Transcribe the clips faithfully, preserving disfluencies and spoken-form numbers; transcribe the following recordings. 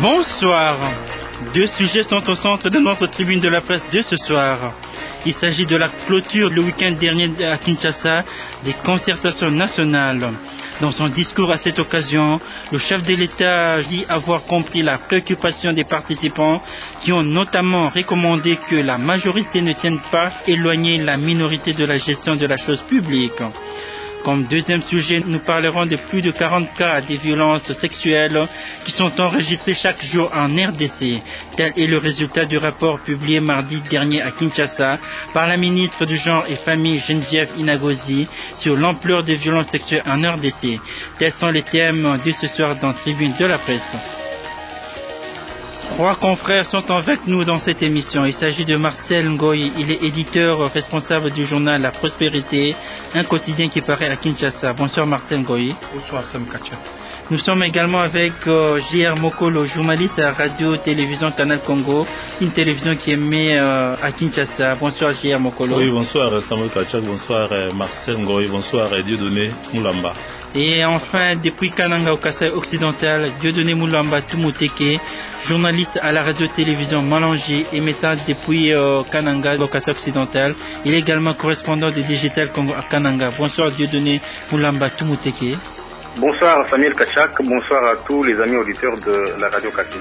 Bonsoir. Deux sujets sont au centre de notre tribune de la presse de ce soir. Il s'agit de la clôture le week-end dernier à Kinshasa des concertations nationales. Dans son discours à cette occasion, le chef de l'État dit avoir compris la préoccupation des participants qui ont notamment recommandé que la majorité ne tienne pas éloigner la minorité de la gestion de la chose publique. Comme deuxième sujet, nous parlerons de plus de quarante cas de violences sexuelles qui sont enregistrés chaque jour en R D C. Tel est le résultat du rapport publié mardi dernier à Kinshasa par la ministre du Genre et Famille Geneviève Inagosi sur l'ampleur des violences sexuelles en R D C. Tels sont les thèmes de ce soir dans Tribune de la presse. Trois confrères sont avec nous dans cette émission. Il s'agit de Marcel Ngoyi. Il est éditeur responsable du journal La Prospérité, un quotidien qui paraît à Kinshasa. Bonsoir Marcel Ngoyi. Bonsoir Sam Kacha. Nous sommes également avec euh, J R Mokolo, journaliste à Radio-Télévision Canal Congo, une télévision qui est émise euh, à Kinshasa. Bonsoir J R Mokolo. Oui, bonsoir Samuel Kacha, bonsoir euh, Marcel Ngoyi, bonsoir euh, Dieudonné Moulamba. Et enfin, depuis Kananga au Kasaï occidental, Dieudonné Moulamba Tumuteke, journaliste à la radio-télévision Malangé, émettant depuis euh, Kananga au Kasaï occidental. Il est également correspondant de Digital Congo à Kananga. Bonsoir Dieudonné Moulamba Tumuteke. Bonsoir Samuel Kachak, bonsoir à tous les amis auditeurs de la radio Kachak.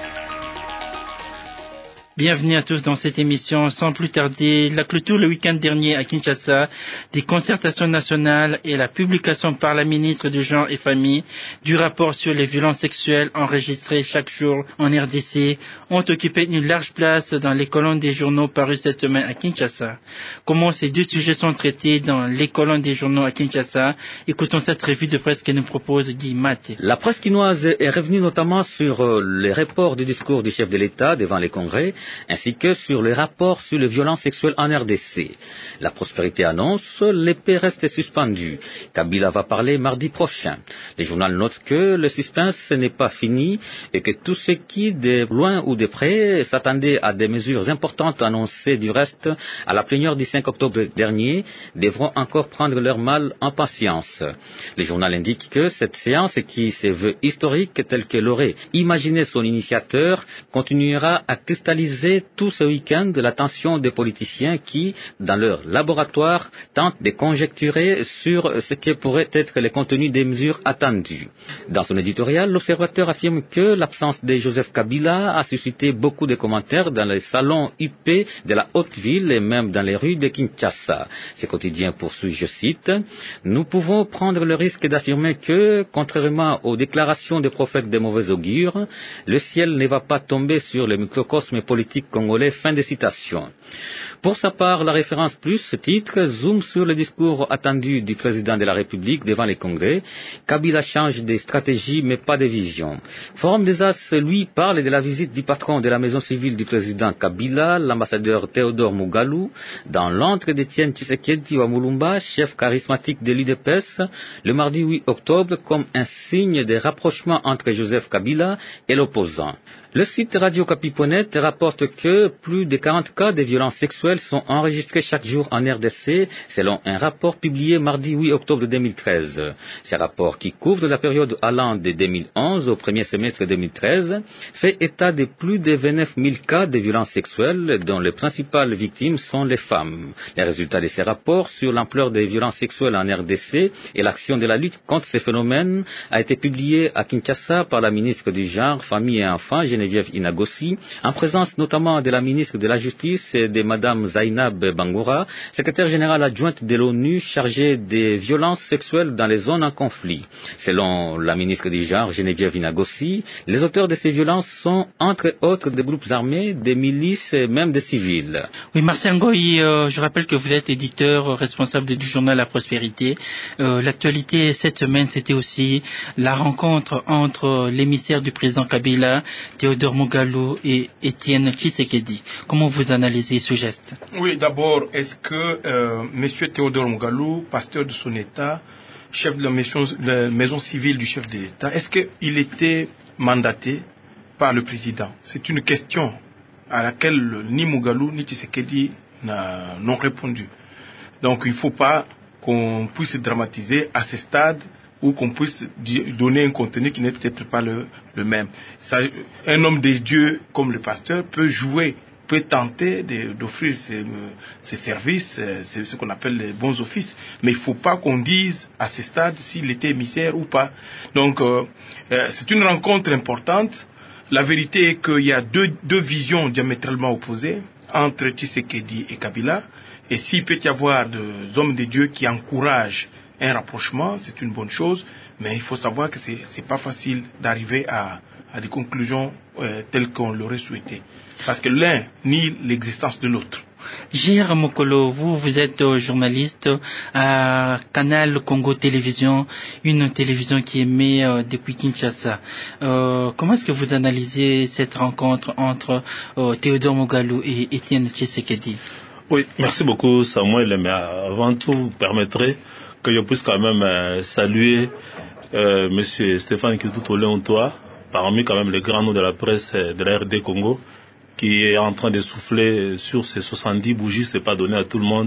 Bienvenue à tous dans cette émission. Sans plus tarder, la clôture le week-end dernier à Kinshasa des concertations nationales et la publication par la ministre du Genre et Famille du rapport sur les violences sexuelles enregistrées chaque jour en R D C ont occupé une large place dans les colonnes des journaux parus cette semaine à Kinshasa. Comment ces deux sujets sont traités dans les colonnes des journaux à Kinshasa? Écoutons cette revue de presse que nous propose Guy Maté. La presse quinoise est revenue notamment sur les reports du discours du chef de l'État devant les congrès, ainsi que sur les rapports sur les violences sexuelles en R D C. La Prospérité annonce, l'épée reste suspendue. Kabila va parler mardi prochain. Le journal note que le suspense n'est pas fini et que tous ceux qui, de loin ou de près, s'attendaient à des mesures importantes annoncées du reste à la plénière du cinq octobre dernier, devront encore prendre leur mal en patience. Le journal indique que cette séance, qui se veut historique telle que l'aurait imaginé son initiateur, continuera à cristalliser tout ce week-end l'attention des politiciens qui, dans leur laboratoire, tentent de conjecturer sur ce que pourrait être le contenu des mesures attendues. Dans son éditorial, l'Observateur affirme que l'absence de Joseph Kabila a suscité beaucoup de commentaires dans les salons huppés de la haute ville et même dans les rues de Kinshasa. Ce quotidien poursuit, je cite, « Nous pouvons prendre le risque d'affirmer que, contrairement aux déclarations des prophètes de mauvais augure, le ciel ne va pas tomber sur le microcosme politique congolais. » Fin de citation. Pour sa part, la référence plus titre zoom sur le discours attendu du président de la République devant les congrès. Kabila change de stratégie mais pas de vision. Forum des As, lui, parle de la visite du patron de la maison civile du président Kabila, l'ambassadeur Théodore Mugalu, dans l'antre d'Étienne Tshisekedi Wamulumba, chef charismatique de l'U D P S, le mardi huit octobre, comme un signe de rapprochement entre Joseph Kabila et l'opposant. Le site radio kapi point net rapporte que plus de quarante cas de violences sexuelles sont enregistrés chaque jour en R D C, selon un rapport publié mardi huit octobre deux mille treize. Ce rapport, qui couvre la période allant de deux mille onze au premier semestre deux mille treize, fait état de plus de vingt-neuf mille cas de violences sexuelles, dont les principales victimes sont les femmes. Les résultats de ces rapports sur l'ampleur des violences sexuelles en R D C et l'action de la lutte contre ces phénomènes a été publié à Kinshasa par la ministre du Genre, Famille et Enfants, Geneviève Inagosi, en présence notamment de la ministre de la Justice et de Madame Zainab Bangoura, secrétaire générale adjointe de l'ONU chargée des violences sexuelles dans les zones en conflit. Selon la ministre du Genre, Geneviève Inagosi, les auteurs de ces violences sont entre autres des groupes armés, des milices et même des civils. Oui, Marcel Ngoyi, euh, je rappelle que vous êtes éditeur euh, responsable du journal La Prospérité. Euh, l'actualité cette semaine, c'était aussi la rencontre entre l'émissaire du président Kabila, Théodore Mugalu et Étienne Tshisekedi. Comment vous analysez ce geste? Oui, d'abord, est-ce que euh, M. Théodore Mugalu, pasteur de son État, chef de la maison, la maison civile du chef de l'État, est-ce qu'il était mandaté par le président? C'est une question à laquelle ni Mugalu ni Tshisekedi n'ont répondu. Donc il ne faut pas qu'on puisse dramatiser à ce stade ou qu'on puisse donner un contenu qui n'est peut-être pas le, le même. Ça, un homme de Dieu comme le pasteur peut jouer, peut tenter de, d'offrir ses, ses services, c'est ce qu'on appelle les bons offices, mais il ne faut pas qu'on dise à ce stade s'il était émissaire ou pas. Donc euh, euh, c'est une rencontre importante. La vérité est qu'il y a deux, deux visions diamétralement opposées entre Tshisekedi et Kabila, et s'il peut y avoir des hommes de Dieu qui encouragent un rapprochement, c'est une bonne chose, mais il faut savoir que c'est c'est pas facile d'arriver à, à des conclusions euh, telles qu'on l'aurait souhaité, parce que l'un nie l'existence de l'autre. Gilles Mokolo, vous, vous êtes journaliste à Canal Congo Télévision, une télévision qui émet euh, depuis Kinshasa. Euh, comment est-ce que vous analysez cette rencontre entre euh, Théodore Mugalu et Étienne Tshisekedi? Oui, merci beaucoup Samuel, mais avant tout, vous permettrez que je puisse quand même euh, saluer euh, Monsieur Stéphane Kitouto-Léontois, parmi quand même les grands noms de la presse de la R D Congo, qui est en train de souffler sur ces soixante-dix bougies. C'est pas donné à tout le monde,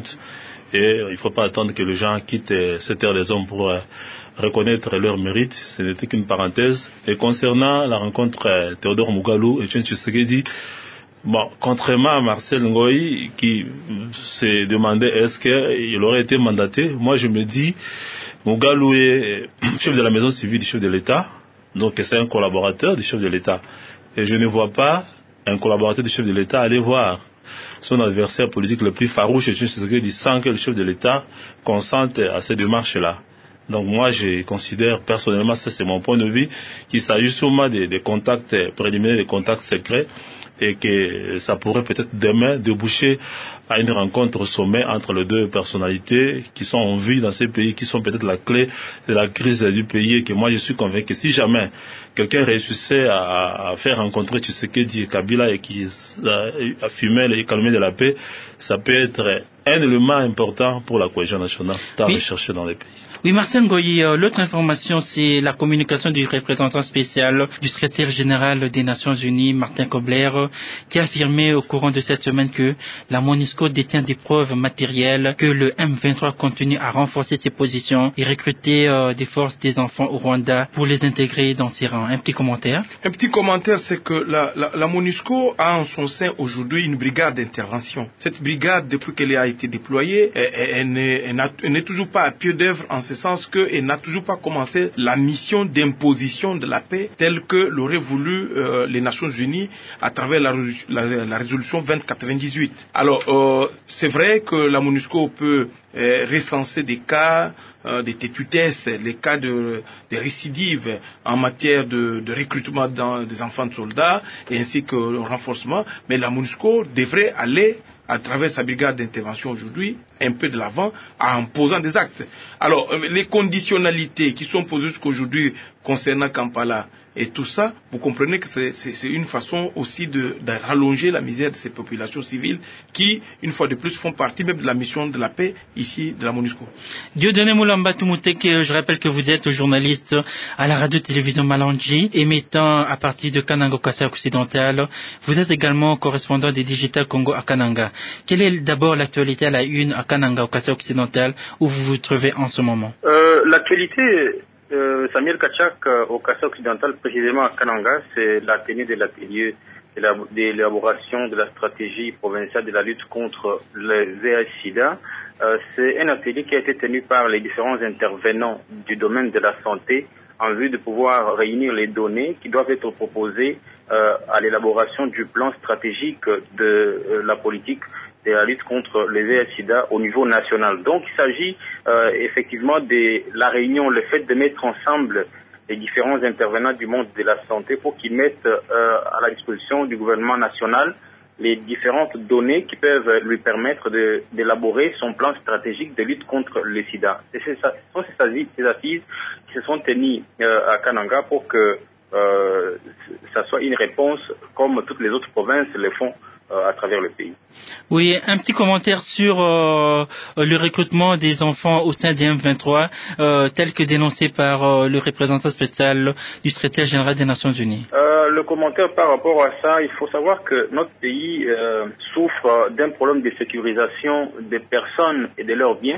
et il faut pas attendre que les gens quittent cette terre des hommes pour euh, reconnaître leur mérite. Ce n'était qu'une parenthèse. Et concernant la rencontre euh, Théodore Mugalu et Étienne Tshisekedi, bon, contrairement à Marcel Ngoyi qui s'est demandé est-ce qu'il aurait été mandaté, moi je me dis, Mugalu est chef de la maison civile du chef de l'État, donc c'est un collaborateur du chef de l'État. Et je ne vois pas un collaborateur du chef de l'État aller voir son adversaire politique le plus farouche, sans que le chef de l'État consente à ces démarches-là. Donc moi je considère personnellement, ça c'est mon point de vue, qu'il s'agit sûrement des, des contacts préliminaires, des contacts secrets, et que ça pourrait peut-être demain déboucher à une rencontre au sommet entre les deux personnalités qui sont en vie dans ces pays, qui sont peut-être la clé de la crise du pays, et que moi je suis convaincu que si jamais quelqu'un réussissait à, à faire rencontrer Tshisekedi et Kabila et qui a fumé l'économie de la paix, ça peut être un élément important pour la cohésion nationale à oui. rechercher dans les pays. Oui, Marcel Ngoyi, euh, l'autre information, c'est la communication du représentant spécial du secrétaire général des Nations Unies, Martin Kobler, euh, qui a affirmé au courant de cette semaine que la MONUSCO détient des preuves matérielles que le M vingt-trois continue à renforcer ses positions et recruter euh, des forces des enfants au Rwanda pour les intégrer dans ses rangs. Un petit commentaire? Un petit commentaire, c'est que la, la, la MONUSCO a en son sein aujourd'hui une brigade d'intervention. Cette brigade, depuis qu'elle a été déployée, elle, elle, n'est, elle, elle n'est toujours pas à pied d'œuvre en ce sens qu'elle n'a toujours pas commencé la mission d'imposition de la paix telle que l'auraient voulu euh, les Nations Unies à travers la, la, la résolution vingt quatre-vingt-dix-huit. Alors, euh, c'est vrai que la MONUSCO peut euh, recenser des cas euh, de tétutesse, les cas de, de récidives en matière de, de recrutement dans, des enfants de soldats, et ainsi que le renforcement, mais la MONUSCO devrait aller à travers sa brigade d'intervention aujourd'hui, un peu de l'avant, en posant des actes. Alors, les conditionnalités qui sont posées jusqu'aujourd'hui concernant Kampala et tout ça, vous comprenez que c'est, c'est, c'est une façon aussi de, de rallonger la misère de ces populations civiles qui, une fois de plus, font partie même de la mission de la paix ici de la MONUSCO. Dieudonné Moulamba Tumoutek, je rappelle que vous êtes journaliste à la radio-télévision Malanji, émettant à partir de Kananga Kasai occidental. Vous êtes également correspondant des Digital Congo à Kananga. Quelle est d'abord l'actualité à la une à Kananga au Kasai occidental où vous vous trouvez en ce moment? euh, L'actualité, euh, Samuel Kachak, euh, au Kasai occidental, précisément à Kananga, c'est la tenue de l'atelier d'élaboration de la stratégie provinciale de la lutte contre le V I H sida. Euh, c'est un atelier qui a été tenu par les différents intervenants du domaine de la santé en vue de pouvoir réunir les données qui doivent être proposées euh, à l'élaboration du plan stratégique de euh, la politique de la lutte contre le V I H sida au niveau national. Donc il s'agit euh, effectivement de la réunion, le fait de mettre ensemble les différents intervenants du monde de la santé pour qu'ils mettent euh, à la disposition du gouvernement national les différentes données qui peuvent lui permettre de, d'élaborer son plan stratégique de lutte contre le sida. Et c'est ça, ce sont ces assises qui se sont tenues euh, à Kananga pour que euh, ça soit une réponse comme toutes les autres provinces le font euh, à travers le pays. Oui, un petit commentaire sur euh, le recrutement des enfants au sein du M vingt-trois, euh, tel que dénoncé par euh, le représentant spécial du secrétaire général des Nations Unies. Euh, le commentaire par rapport à ça, il faut savoir que notre pays euh, souffre d'un problème de sécurisation des personnes et de leurs biens.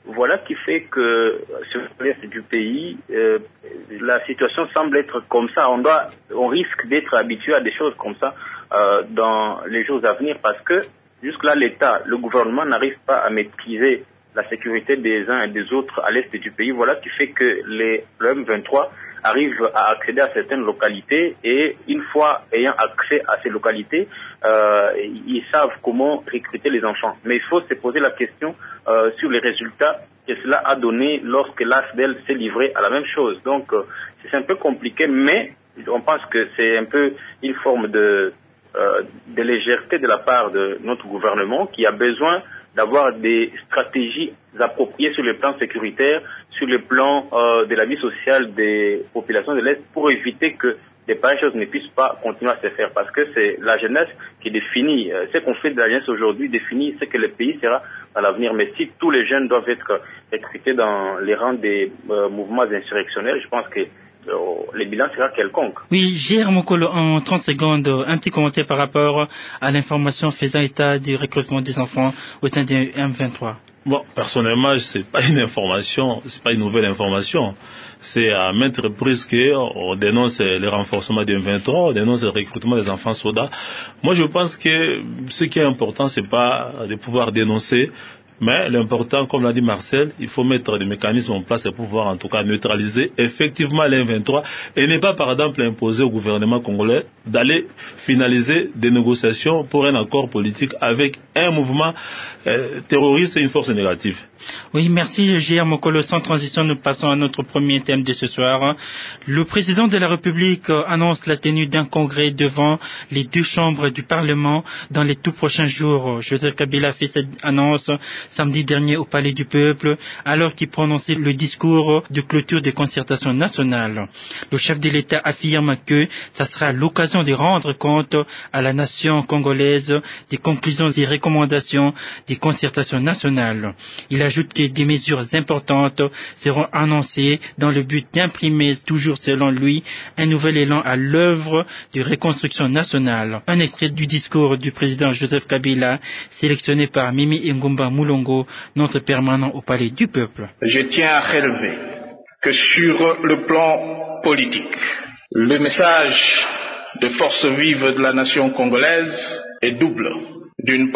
voilà qui fait que sur l'est du pays, euh, la situation semble être comme ça. On doit, on risque d'être habitué à des choses comme ça euh, dans les jours à venir parce que jusque-là, l'État, le gouvernement n'arrive pas à maîtriser la sécurité des uns et des autres à l'est du pays. Voilà qui fait que les, le M vingt-trois arrive à accéder à certaines localités et une fois ayant accès à ces localités, euh, ils savent comment recruter les enfants. Mais il faut se poser la question euh, sur les résultats que cela a donné lorsque l'A S D L s'est livré à la même chose. Donc euh, c'est un peu compliqué, mais on pense que c'est un peu une forme de, euh, de légèreté de la part de notre gouvernement qui a besoin d'avoir des stratégies appropriées sur le plan sécuritaire, sur le plan euh, de la vie sociale des populations de l'Est pour éviter que des pareilles choses ne puissent pas continuer à se faire. Parce que c'est la jeunesse qui définit, euh, ce qu'on fait de la jeunesse aujourd'hui définit ce que le pays sera à l'avenir. Mais si tous les jeunes doivent être recrutés dans les rangs des euh, mouvements insurrectionnels, je pense que le bilan sera quelconque. Oui, Gérard Mokolo, en trente secondes, un petit commentaire par rapport à l'information faisant état du recrutement des enfants au sein du M vingt-trois. Bon, personnellement, c'est pas une information, c'est pas une nouvelle information. C'est à maintes reprises qu'on dénonce le renforcement du M vingt-trois, on dénonce le recrutement des enfants soldats. Moi, je pense que ce qui est important, c'est pas de pouvoir dénoncer, mais l'important, comme l'a dit Marcel, il faut mettre des mécanismes en place pour pouvoir en tout cas neutraliser effectivement l'M vingt-trois et ne pas par exemple imposer au gouvernement congolais d'aller finaliser des négociations pour un accord politique avec un mouvement euh, terroriste et une force négative. Oui, merci Gérard Mokolo. Sans transition, nous passons à notre premier thème de ce soir. Le président de la République annonce la tenue d'un congrès devant les deux chambres du Parlement dans les tout prochains jours. Joseph Kabila fait cette annonce samedi dernier au Palais du Peuple, alors qu'il prononçait le discours de clôture des concertations nationales. Le chef de l'État affirme que ça sera l'occasion de rendre compte à la nation congolaise des conclusions et recommandations des concertations nationales. Il ajoute que des mesures importantes seront annoncées dans le but d'imprimer, toujours selon lui, un nouvel élan à l'œuvre de reconstruction nationale. Un extrait du discours du président Joseph Kabila, sélectionné par Mimi Ngumba Moulongo, notre permanent au Palais du Peuple. Je tiens à relever que sur le plan politique, le message de force vive de la nation congolaise est double. D'une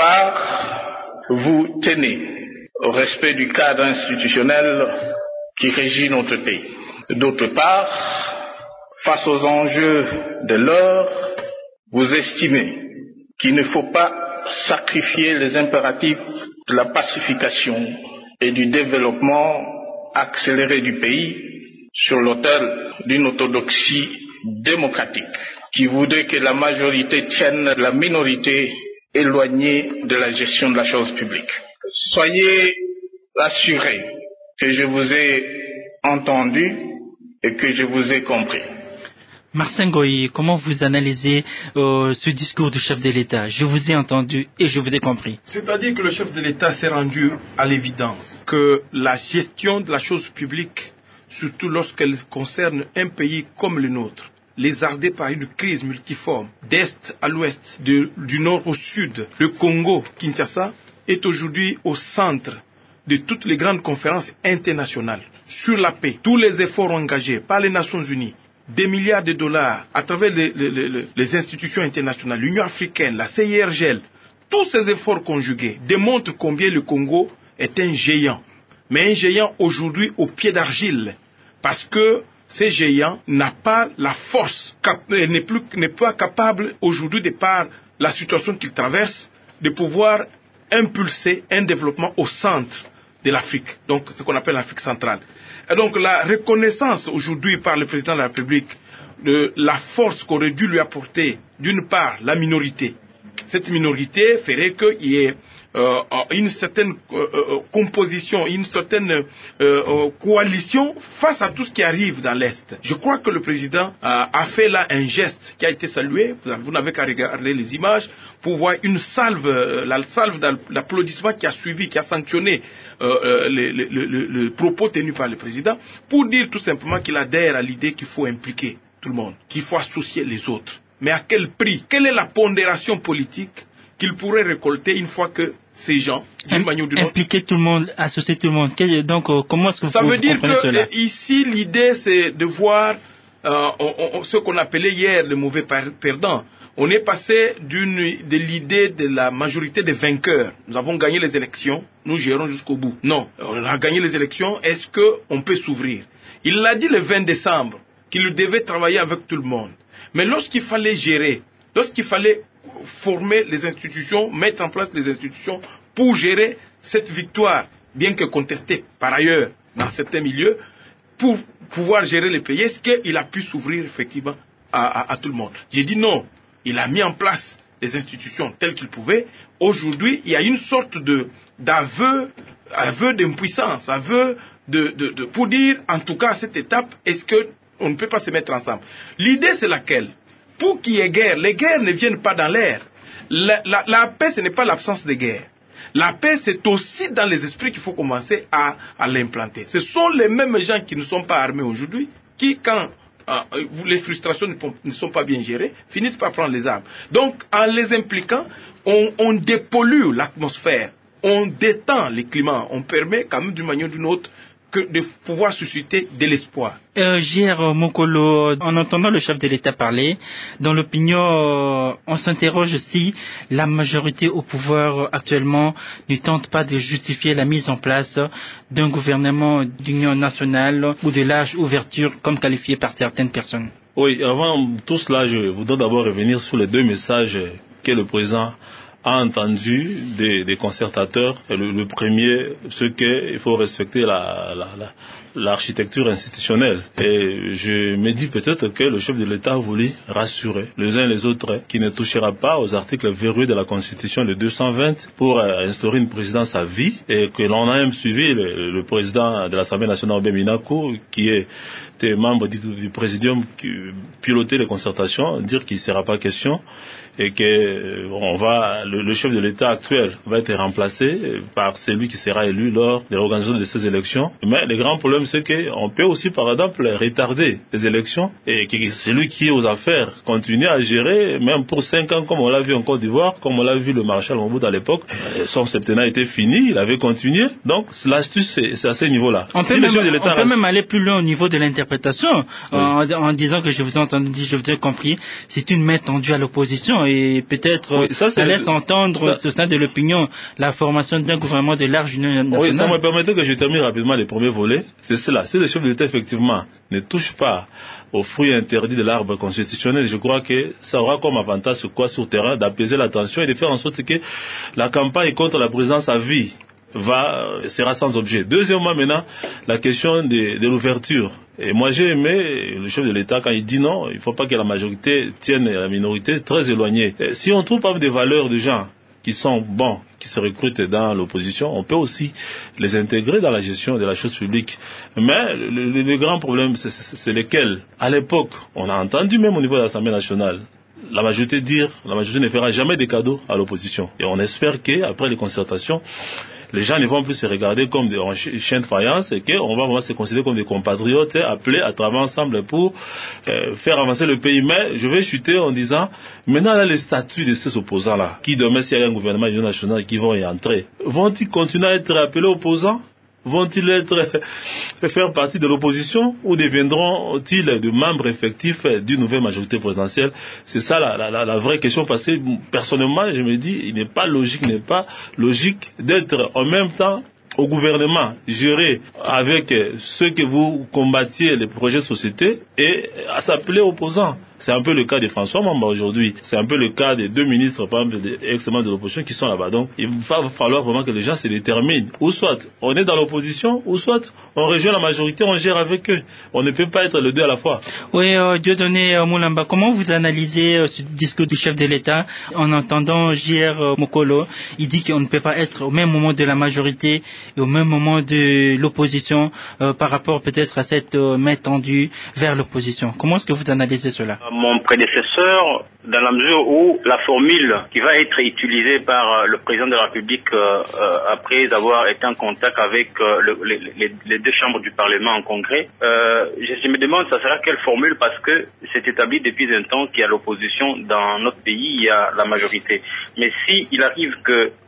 part, vous tenez au respect du cadre institutionnel qui régit notre pays. D'autre part, face aux enjeux de l'heure, vous estimez qu'il ne faut pas sacrifier les impératifs de la pacification et du développement accéléré du pays sur l'autel d'une orthodoxie démocratique qui voudrait que la majorité tienne la minorité éloignée de la gestion de la chose publique. Soyez assurés que je vous ai entendu et que je vous ai compris. Marcin Goyi, comment vous analysez euh, ce discours du chef de l'État? Je vous ai entendu et je vous ai compris. C'est-à-dire que le chef de l'État s'est rendu à l'évidence que la gestion de la chose publique, surtout lorsqu'elle concerne un pays comme le nôtre, lézardé par une crise multiforme, d'est à l'ouest, de, du nord au sud, le Congo, Kinshasa, est aujourd'hui au centre de toutes les grandes conférences internationales sur la paix. Tous les efforts engagés par les Nations Unies, des milliards de dollars à travers les, les, les, les institutions internationales, l'Union africaine, la C I R G L, tous ces efforts conjugués démontrent combien le Congo est un géant. Mais un géant aujourd'hui au pied d'argile, parce que ce géant n'a pas la force, n'est plus, n'est pas capable aujourd'hui, de par la situation qu'il traverse, de pouvoir impulser un développement au centre de l'Afrique, donc ce qu'on appelle l'Afrique centrale. Et donc la reconnaissance aujourd'hui par le président de la République de la force qu'aurait dû lui apporter, d'une part, la minorité. Cette minorité ferait qu'il y ait euh, une certaine euh, composition, une certaine euh, euh, coalition face à tout ce qui arrive dans l'Est. Je crois que le président euh, a fait là un geste qui a été salué. Vous, vous n'avez qu'à regarder les images pour voir une salve, euh, la salve d'applaudissements qui a suivi, qui a sanctionné euh, le, le, le, le propos tenu par le président, pour dire tout simplement qu'il adhère à l'idée qu'il faut impliquer tout le monde, qu'il faut associer les autres. Mais à quel prix? Quelle est la pondération politique qu'il pourrait récolter une fois que ces gens d'une manière ou d'une autre. Impliquer tout le monde, associer tout le monde. Donc, euh, comment est-ce que vous, Ça veut vous dire comprenez que cela? euh, ici, l'idée, c'est de voir euh, on, on, ce qu'on appelait hier le mauvais perdant. On est passé d'une, de l'idée de la majorité des vainqueurs. Nous avons gagné les élections, nous gérons jusqu'au bout. Non, on a gagné les élections, est-ce qu'on peut s'ouvrir? Il l'a dit le vingt décembre, qu'il devait travailler avec tout le monde. Mais lorsqu'il fallait gérer, lorsqu'il fallait former les institutions, mettre en place les institutions pour gérer cette victoire, bien que contestée par ailleurs dans certains milieux, pour pouvoir gérer les pays, est-ce qu'il a pu s'ouvrir effectivement à, à, à tout le monde? J'ai dit non. Il a mis en place les institutions telles qu'il pouvait. Aujourd'hui, il y a une sorte de, d'aveu, aveu d'impuissance, aveu de, de, de, pour dire, en tout cas à cette étape, est-ce qu'on ne peut pas se mettre ensemble? L'idée, c'est laquelle? Pour qu'il y ait guerre, les guerres ne viennent pas dans l'air. La, la, la paix, ce n'est pas l'absence de guerre. La paix, c'est aussi dans les esprits qu'il faut commencer à, à l'implanter. Ce sont les mêmes gens qui ne sont pas armés aujourd'hui, qui, quand euh, les frustrations ne, ne sont pas bien gérées, finissent par prendre les armes. Donc, en les impliquant, on, on dépollue l'atmosphère, on détend les climats, on permet quand même d'une manière ou d'une autre que de pouvoir susciter de l'espoir. Euh, J R Mokolo, en entendant le chef de l'État parler, dans l'opinion, euh, on s'interroge si la majorité au pouvoir euh, actuellement ne tente pas de justifier la mise en place d'un gouvernement d'union nationale ou de large ouverture, comme qualifié par certaines personnes. Oui, avant tout cela, je voudrais d'abord revenir sur les deux messages que le président a entendu des, des concertateurs. Le, le premier, ce qu'il faut respecter la, la, la, l'architecture institutionnelle. Et je me dis peut-être que le chef de l'État a voulu rassurer les uns et les autres qu'il ne touchera pas aux articles verrouillés de la Constitution de deux cent vingt pour euh, instaurer une présidence à vie, et que l'on a même suivi le, le président de l'Assemblée nationale, Obé Minakou, qui est était membre du, du présidium qui pilotait les concertations, dire qu'il ne sera pas question et que on va, le, le chef de l'État actuel va être remplacé par celui qui sera élu lors de l'organisation de ces élections. Mais le grand problème, c'est qu'on peut aussi, par exemple, retarder les élections et que celui qui est aux affaires continue à gérer, même pour cinq ans, comme on l'a vu en Côte d'Ivoire, comme on l'a vu le maréchal Mobutu à l'époque. Son septennat était fini, il avait continué. Donc l'astuce, c'est, c'est à ce niveau-là. On peut, si même, on peut reste... même aller plus loin au niveau de l'interprétation, oui. en, en disant que je vous ai entendu, je vous ai compris, c'est une main tendue à l'opposition. Et peut-être oui, ça, ça laisse le... entendre ça... au sein de l'opinion la formation d'un gouvernement de large union nationale. Oui, ça me permettait que je termine rapidement les premiers volets. C'est cela. Si le chef de l'État, effectivement, ne touche pas aux fruits interdits de l'arbre constitutionnel, je crois que ça aura comme avantage sur quoi sur le terrain d'apaiser la tension et de faire en sorte que la campagne contre la présidence à vie va, sera sans objet. Deuxièmement, maintenant, la question de, de l'ouverture. Et moi, j'ai aimé le chef de l'État quand il dit non, il ne faut pas que la majorité tienne la minorité très éloignée. Et si on trouve pas des valeurs de gens qui sont bons, qui se recrutent dans l'opposition, on peut aussi les intégrer dans la gestion de la chose publique. Mais le, le, le grand problème, c'est, c'est, c'est lequel? À l'époque, on a entendu même au niveau de l'Assemblée nationale, la majorité dire, la majorité ne fera jamais des cadeaux à l'opposition. Et on espère qu'après les concertations, les gens ne vont plus se regarder comme des chiens de faïence et qu'on va vraiment se considérer comme des compatriotes appelés à travailler ensemble pour euh, faire avancer le pays. Mais je vais chuter en disant, maintenant là, les statuts de ces opposants-là, qui demain s'il y a un gouvernement national qui vont y entrer, vont-ils continuer à être appelés opposants? Vont-ils être faire partie de l'opposition ou deviendront-ils de membres effectifs d'une nouvelle majorité présidentielle? C'est ça la, la, la vraie question, parce que personnellement, je me dis, il n'est pas logique, il n'est pas logique d'être en même temps au gouvernement, géré avec ceux que vous combattiez les projets de société et à s'appeler opposants. C'est un peu le cas de François Mamba aujourd'hui. C'est un peu le cas des deux ministres, par exemple, des ex-membres de l'opposition qui sont là-bas. Donc, il va falloir vraiment que les gens se déterminent. Ou soit on est dans l'opposition, ou soit on rejoint la majorité, on gère avec eux. On ne peut pas être les deux à la fois. Oui, euh, Dieudonné euh, Moulamba, comment vous analysez euh, ce discours du chef de l'État en entendant J R euh, Mokolo? Il dit qu'on ne peut pas être au même moment de la majorité et au même moment de l'opposition euh, par rapport peut-être à cette euh, main tendue vers l'opposition. Comment est-ce que vous analysez cela? Mon prédécesseur, dans la mesure où la formule qui va être utilisée par le président de la République euh, après avoir été en contact avec euh, le, les, les deux chambres du Parlement en congrès, euh, je, je me demande ça sera quelle formule, parce que c'est établi depuis un temps qu'il y a l'opposition dans notre pays, il y a la majorité. Mais si il arrive que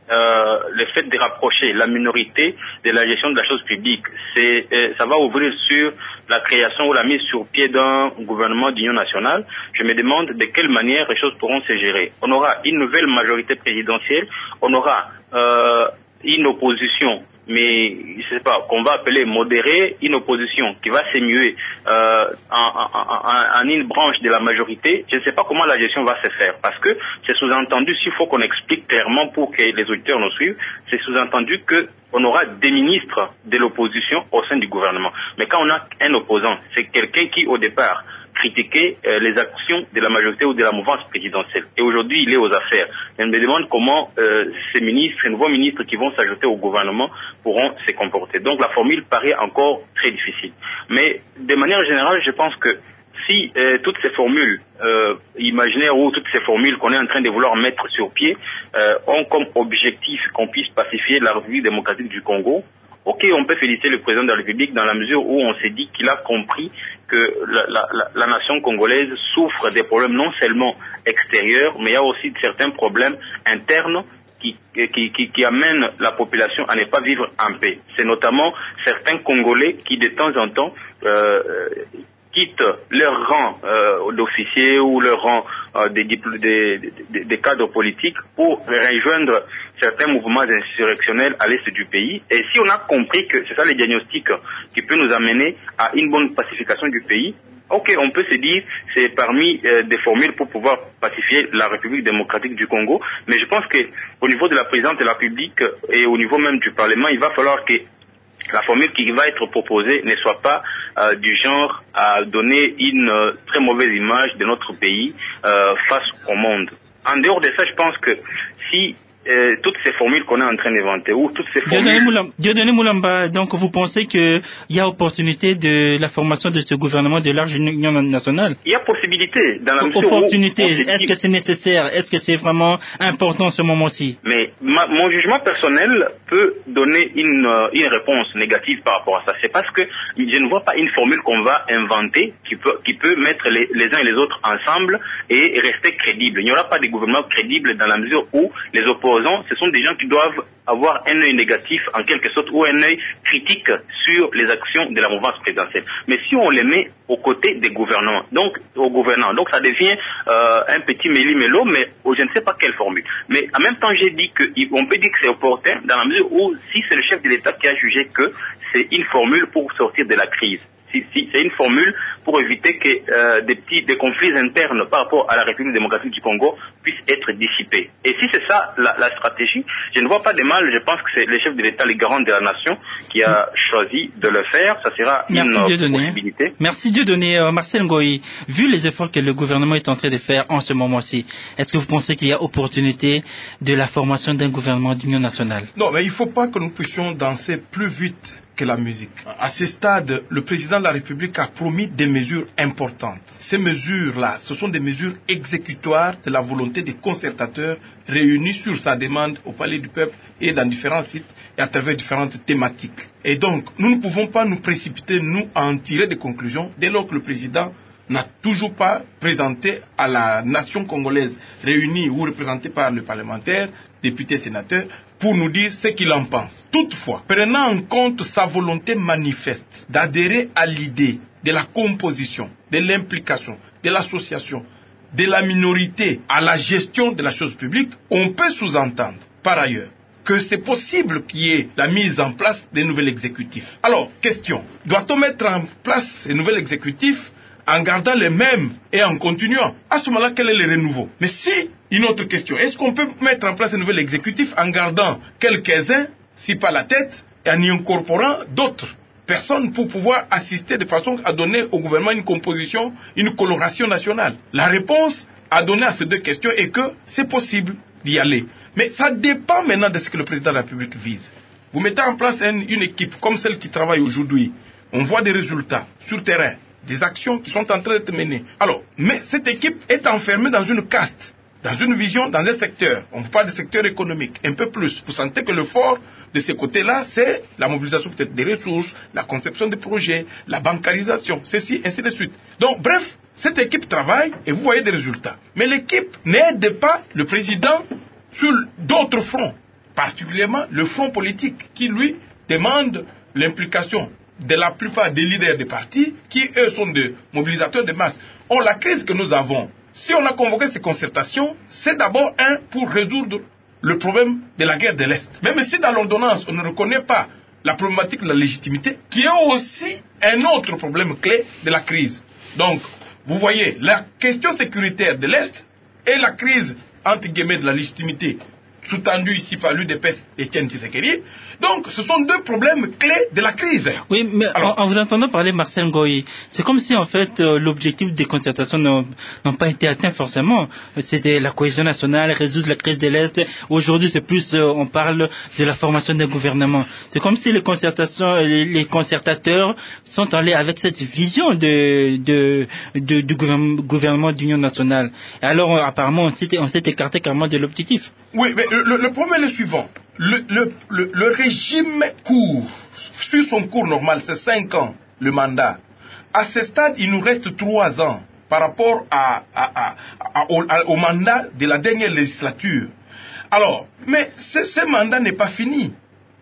euh, le fait de rapprocher la minorité de la gestion de la chose publique, c'est, euh, ça va ouvrir sur la création ou la mise sur pied d'un gouvernement d'union nationale. Je me demande de quelle manière les choses pourront se gérer. On aura une nouvelle majorité présidentielle, on aura euh, une opposition, mais je sais pas, qu'on va appeler modérée, une opposition qui va s'émuer euh, en, en, en une branche de la majorité. Je ne sais pas comment la gestion va se faire, parce que c'est sous-entendu, s'il faut qu'on explique clairement pour que les auditeurs nous suivent, c'est sous-entendu que on aura des ministres de l'opposition au sein du gouvernement. Mais quand on a un opposant, c'est quelqu'un qui, au départ, critiquait euh, les actions de la majorité ou de la mouvance présidentielle. Et aujourd'hui, il est aux affaires. Je me demande comment euh, ces ministres, ces nouveaux ministres qui vont s'ajouter au gouvernement pourront se comporter. Donc la formule paraît encore très difficile. Mais de manière générale, je pense que si euh, toutes ces formules euh, imaginaires ou toutes ces formules qu'on est en train de vouloir mettre sur pied euh, ont comme objectif qu'on puisse pacifier la République démocratique du Congo, ok, on peut féliciter le président de la République dans la mesure où on s'est dit qu'il a compris que la, la, la, la nation congolaise souffre des problèmes non seulement extérieurs, mais il y a aussi certains problèmes internes qui, qui, qui, qui amènent la population à ne pas vivre en paix. C'est notamment certains Congolais qui de temps en temps euh, quittent leur rang euh, d'officier ou leur rang euh, des, des, des, des cadres politiques pour rejoindre certains mouvements insurrectionnels à l'est du pays. Et si on a compris que c'est ça le diagnostic qui peut nous amener à une bonne pacification du pays, ok, on peut se dire c'est parmi euh, des formules pour pouvoir pacifier la République démocratique du Congo, mais je pense que au niveau de la présidence de la République et au niveau même du Parlement, il va falloir que la formule qui va être proposée ne soit pas euh, du genre à donner une euh, très mauvaise image de notre pays euh, face au monde. En dehors de ça, je pense que si euh, toutes ces formules qu'on est en train d'inventer, ou toutes ces formules... Dieudonné Moulamba, donc vous pensez qu'il y a opportunité de la formation de ce gouvernement de large union nationale? Il y a possibilité. Dans la opportunité, est-ce que c'est nécessaire? Est-ce que c'est vraiment important en ce moment-ci? Mais ma, mon jugement personnel peut donner une, euh, une réponse négative par rapport à ça. C'est parce que je ne vois pas une formule qu'on va inventer qui peut, qui peut mettre les, les uns et les autres ensemble et rester crédible. Il n'y aura pas de gouvernement crédible dans la mesure où les opposants, ce sont des gens qui doivent avoir un œil négatif en quelque sorte ou un œil critique sur les actions de la mouvance présidentielle. Mais si on les met aux côtés des gouvernants, donc aux gouvernants, donc ça devient euh, un petit méli-mélo, mais oh, je ne sais pas quelle formule. Mais en même temps, j'ai dit qu'on peut dire que c'est opportun dans la mesure où si c'est le chef de l'État qui a jugé que c'est une formule pour sortir de la crise. Si, si, c'est une formule pour éviter que euh, des petits des conflits internes par rapport à la République démocratique du Congo puissent être dissipés. Et si c'est ça la, la stratégie, je ne vois pas de mal. Je pense que c'est le chef de l'État, le garant de la nation, qui a choisi de le faire. Ça sera Merci une possibilité. Merci Dieudonné. Euh, Marcel Ngoyi, vu les efforts que le gouvernement est en train de faire en ce moment-ci, est-ce que vous pensez qu'il y a opportunité de la formation d'un gouvernement d'union nationale? Non, mais il ne faut pas que nous puissions danser plus vite que la musique. À ce stade, le président de la République a promis des mesures importantes. Ces mesures-là, ce sont des mesures exécutoires de la volonté des concertateurs réunis sur sa demande au Palais du Peuple et dans différents sites et à travers différentes thématiques. Et donc, nous ne pouvons pas nous précipiter, nous, à en tirer des conclusions dès lors que le président n'a toujours pas présenté à la nation congolaise réunie ou représentée par le parlementaire, députés, sénateurs, pour nous dire ce qu'il en pense. Toutefois, prenant en compte sa volonté manifeste d'adhérer à l'idée de la composition, de l'implication, de l'association, de la minorité à la gestion de la chose publique, on peut sous-entendre, par ailleurs, que c'est possible qu'il y ait la mise en place des nouveaux exécutifs. Alors, question, doit-on mettre en place ces nouveaux exécutifs en gardant les mêmes et en continuant? À ce moment-là, quel est le renouveau? Mais si, une autre question, est-ce qu'on peut mettre en place un nouvel exécutif en gardant quelques-uns, si pas la tête, et en y incorporant d'autres personnes pour pouvoir assister de façon à donner au gouvernement une composition, une coloration nationale? La réponse à donner à ces deux questions est que c'est possible d'y aller. Mais ça dépend maintenant de ce que le président de la République vise. Vous mettez en place une, une équipe comme celle qui travaille aujourd'hui. On voit des résultats sur terrain, des actions qui sont en train d'être menées. Alors, mais cette équipe est enfermée dans une caste, dans une vision, dans un secteur. On parle du secteur économique, un peu plus. Vous sentez que le fort de ces côtés-là, c'est la mobilisation peut-être des ressources, la conception des projets, la bancarisation, ceci, ainsi de suite. Donc, bref, cette équipe travaille et vous voyez des résultats. Mais l'équipe n'aide pas le président sur d'autres fronts. particulièrement le front politique qui, lui, demande l'implication de la plupart des leaders des partis qui, eux, sont des mobilisateurs de masse. Or, la crise que nous avons, si on a convoqué ces concertations, c'est d'abord un pour résoudre le problème de la guerre de l'Est. Même si dans l'ordonnance, on ne reconnaît pas la problématique de la légitimité, qui est aussi un autre problème clé de la crise. Donc, vous voyez, la question sécuritaire de l'Est et la crise, entre guillemets, de la légitimité, sous-tendu ici par l'U D P S Etienne Tshisekedi. Donc, ce sont deux problèmes clés de la crise. Oui, mais Alors, en, en vous entendant parler, Marcel Ngoyi, c'est comme si, en fait, euh, l'objectif des concertations n'ont pas été atteint forcément. C'était la cohésion nationale, résoudre la crise de l'Est. Aujourd'hui, c'est plus, euh, on parle de la formation des gouvernements. C'est comme si les concertations, les, les concertateurs sont allés avec cette vision de, de, de, du gouvernement d'union nationale. Et alors, apparemment, on s'est, on s'est écarté carrément de l'objectif. Oui, mais le, le problème est le suivant. Le, le, le, le régime court, sur son cours normal, c'est cinq ans, le mandat. À ce stade, il nous reste trois ans par rapport à, à, à, à, au, à, au mandat de la dernière législature. Alors, mais ce, ce mandat n'est pas fini.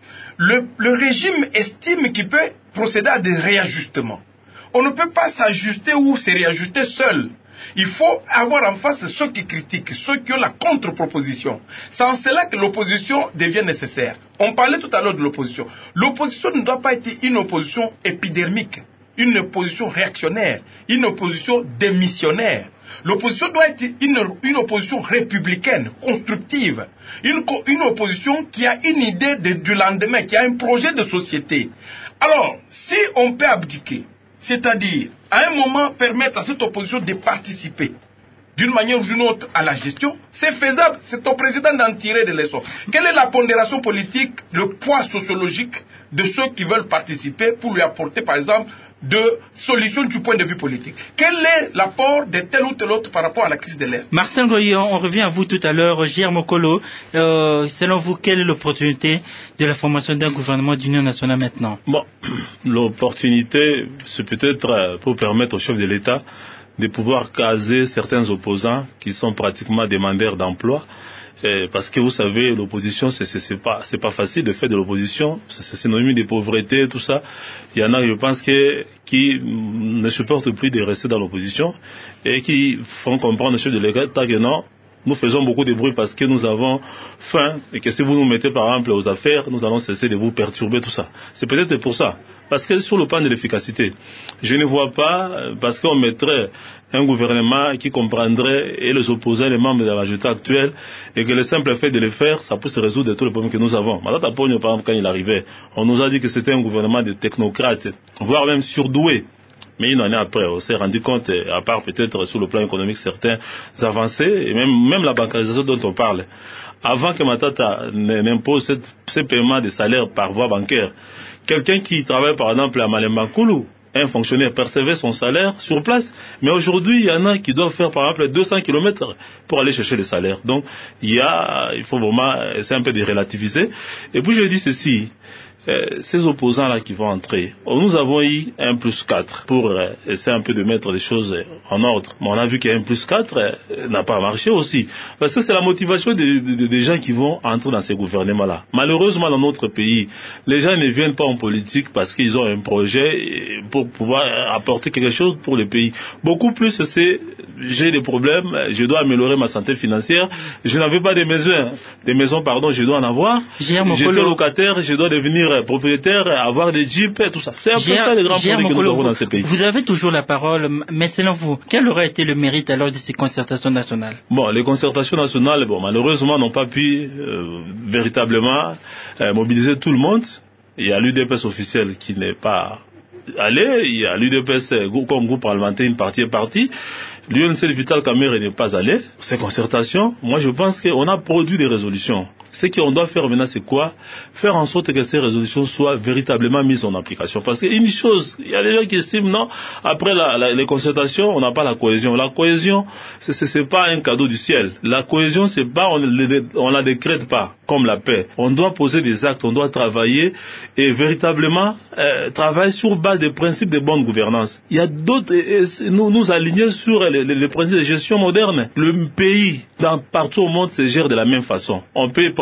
Le, le régime estime qu'il peut procéder à des réajustements. On ne peut pas s'ajuster ou se réajuster seul. Il faut avoir en face ceux qui critiquent, ceux qui ont la contre-proposition. C'est en cela que l'opposition devient nécessaire. On parlait tout à l'heure de l'opposition. L'opposition ne doit pas être une opposition épidermique, une opposition réactionnaire, une opposition démissionnaire. L'opposition doit être une, une opposition républicaine, constructive, une, une opposition qui a une idée de, du lendemain, qui a un projet de société. Alors, si on peut abdiquer, c'est-à-dire, à un moment, permettre à cette opposition de participer d'une manière ou d'une autre à la gestion, c'est faisable. C'est au président d'en tirer des leçons. Quelle est la pondération politique, le poids sociologique de ceux qui veulent participer pour lui apporter, par exemple, de solutions du point de vue politique? Quel est l'apport de tel ou tel autre par rapport à la crise de l'Est? Marcel Ngoyi, on revient à vous tout à l'heure. J R Mokolo, euh, selon vous, quelle est l'opportunité de la formation d'un gouvernement d'union nationale maintenant? Bon, l'opportunité, c'est peut-être pour permettre au chef de l'État de pouvoir caser certains opposants qui sont pratiquement demandeurs d'emploi. Eh, parce que vous savez, l'opposition, c'est, c'est, c'est pas, c'est pas facile de faire de l'opposition. C'est, c'est synonyme de pauvreté, tout ça. Il y en a, je pense, que, qui ne supportent plus de rester dans l'opposition et qui font comprendre au chef de l'État que non, nous faisons beaucoup de bruit parce que nous avons faim et que si vous nous mettez par exemple aux affaires, nous allons cesser de vous perturber, tout ça. C'est peut-être pour ça. Parce que sur le plan de l'efficacité, je ne vois pas, parce qu'on mettrait un gouvernement qui comprendrait et les opposants, les membres de la majorité actuelle, et que le simple fait de le faire, ça peut se résoudre de tous les problèmes que nous avons. Madame Tapogno, par exemple, quand il arrivait, on nous a dit que c'était un gouvernement de technocrates, voire même surdoués. Mais une année après, on s'est rendu compte, à part peut-être sur le plan économique certains avancées, et même, même la bancarisation dont on parle, avant que Matata n'impose cette, ce paiement de salaire par voie bancaire, quelqu'un qui travaille par exemple à Malembankulu, un fonctionnaire percevait son salaire sur place, mais aujourd'hui il y en a qui doivent faire par exemple deux cents kilomètres pour aller chercher le salaire. Donc il y a, il faut vraiment essayer un peu de relativiser. Et puis je dis ceci, Euh, ces opposants-là qui vont entrer, nous avons eu un plus quatre pour euh, essayer un peu de mettre les choses en ordre. Mais on a vu qu'un plus quatre euh, n'a pas marché aussi. Parce que c'est la motivation des de, de gens qui vont entrer dans ces gouvernements-là. Malheureusement, dans notre pays, les gens ne viennent pas en politique parce qu'ils ont un projet pour pouvoir apporter quelque chose pour le pays. Beaucoup plus, c'est j'ai des problèmes, je dois améliorer ma santé financière, je n'avais pas de maisons, des maisons, pardon, je dois en avoir. J'étais locataire, je dois devenir propriétaire, avoir des jeeps et tout ça. C'est un peu ça les grands problèmes que nous avons dans ces pays. Vous avez toujours la parole, mais selon vous, quel aurait été le mérite alors de ces concertations nationales? Bon, les concertations nationales, bon, malheureusement, n'ont pas pu euh, véritablement euh, mobiliser tout le monde. Il y a l'U D P S officiel qui n'est pas allé, il y a l'U D P S comme groupe parlementaire, une partie est partie. L'U N C de Vital Kamerhe n'est pas allé. Ces concertations, moi je pense qu'on a produit des résolutions. Ce qu'on doit faire maintenant, c'est quoi? Faire en sorte que ces résolutions soient véritablement mises en application. Parce qu'une chose, il y a des gens qui estiment, non, après la, la, les concertations, on n'a pas la cohésion. La cohésion, c'est, c'est, c'est pas un cadeau du ciel. La cohésion, c'est pas, on, on la décrète pas, comme la paix. On doit poser des actes, on doit travailler et véritablement euh, travailler sur base des principes de bonne gouvernance. Il y a d'autres, et, et, nous, nous aligner sur les, les, les principes de gestion moderne. Le pays, dans, partout au monde, se gère de la même façon. On peut prendre